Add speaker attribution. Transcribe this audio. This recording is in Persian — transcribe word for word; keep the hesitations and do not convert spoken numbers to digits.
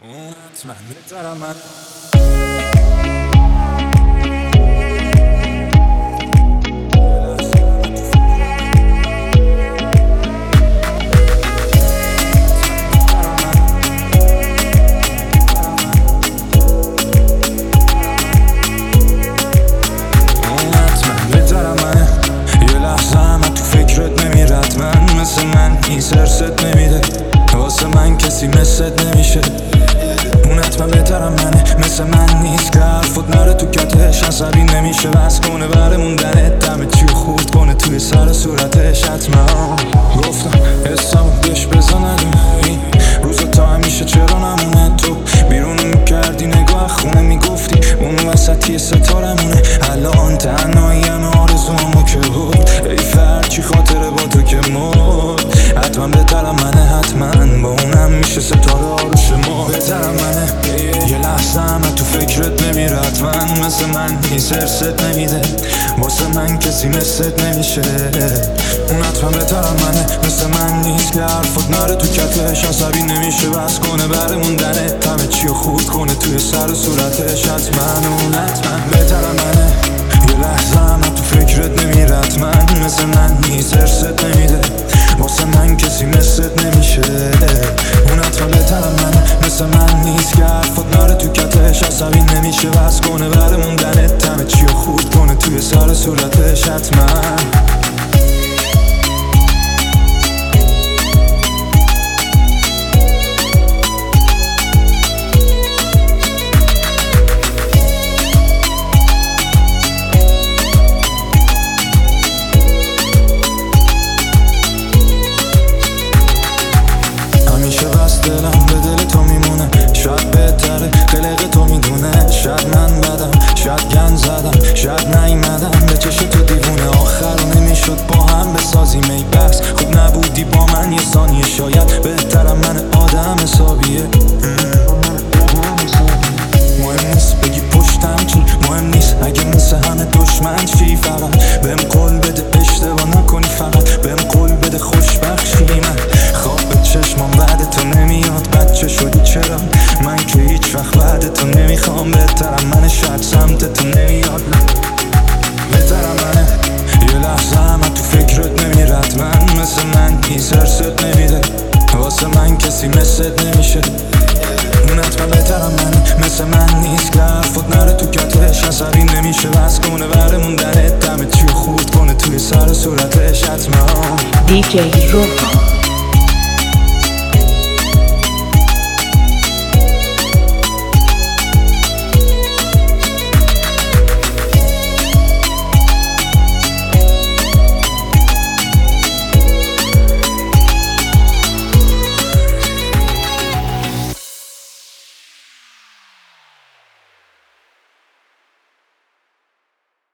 Speaker 1: حتما بهترم من سرست نمیده واسه من کسی مثلت نمیشه اون حتما بهترم منه مثل من نیست که حرفت نره تو کتش عصبی نمیشه بس کنه بره موندنت دمه چی خورد کنه توی سر صورتش حتما گفتم حسامو بهش بزنم این روزا تا همیشه چرا نمونه تو بیرونو میکردی نگاه خونه میگفتی اون وسطی ستارمونه الان تنهاییم آرزوامو که بود ای فرد چی خاطره با تو که مرد حتما بهترم منه حتما با اونم میشه ستاره آروش ما بهترم منه یه لحظه همه تو فکرت نمیره حتما مثل من نیست ارست نمیده واسه من کسی مثلت نمیشه اون حتما بهترم منه مثل من نیست که حرفت نره تو کتش عصبی نمیشه بس کنه بره موندنت همه چی رو خورد کنه توی سر صورتش حتما اون حتما بهترم منه یه لحظه همه تو فکرت نمیره حتما مثل من نیست ارست نمیده واسه من کسی مثلت نمیشه اون حتما بهترم منه مثل من نیست که حرفت نره تو کتش عصبی نمیشه بس کنه بره موندنت همه چی رو خورد کنه توی سر صورتش حتما دلم به دل تو میمونه شاید بهتره قلق تو میدونه شاید من بدم شاید گن زدم شاید نیومدم به چش تو دیوونه آخر نمیشد با هم بسازیم ای بس خوب نبودی با من یه ثانیه شاید بهترم من آدم حسابیه مهم نیست بگی پشتم چی مهم نیست اگه مثل همه دشمن چی فقط بهم قول بده اشتباه نکنی فقط بهم قول بده خوشبخشی من خواب به چشمام بعد تو نمیاد بچه شدی چرا من که هیچ وقت بعد تو نمیخوام بهترم من شاید سمت تو نمیاد بهترم منه یه لحظه همه تو فکرت نمیره حتما مثل من نیست ارست نمیده واسه من کسی مثلت نمیشه اون حتما بهترم منه مثل من نیست که حرفت نره تو کتش عصبی نمیشه بس کنه بره موندنت دمه چی خورد کنه توی سر صورتش حتما
Speaker 2: دی جی روحان